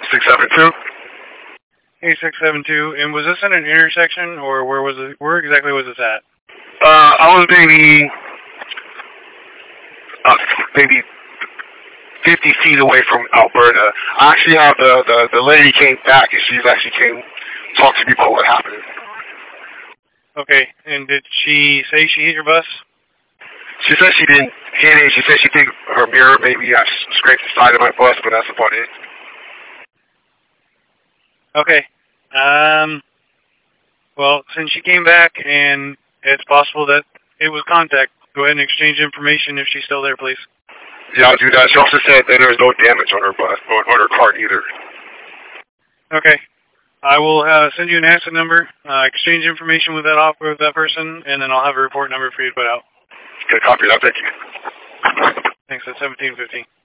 672? 8672. And was this at an intersection, or where was it? Where exactly was this at? I was maybe 50 feet away from Alberta. I actually have the lady came back, and she's actually came talk to me about what happened. Okay, and did she say she hit your bus? She said she didn't hit it. She said she think her mirror maybe I scraped the side of my bus, but that's about it. Okay. Well, since she came back and it's possible that it was contact, go ahead and exchange information if she's still there, please. Yeah, I'll do that. She also said that there was no damage on her bus or on her car either. Okay. I will send you an asset number, exchange information with that person, and then I'll have a report number for you to put out. Okay, copy that. Thank you. Thanks. That's 1715.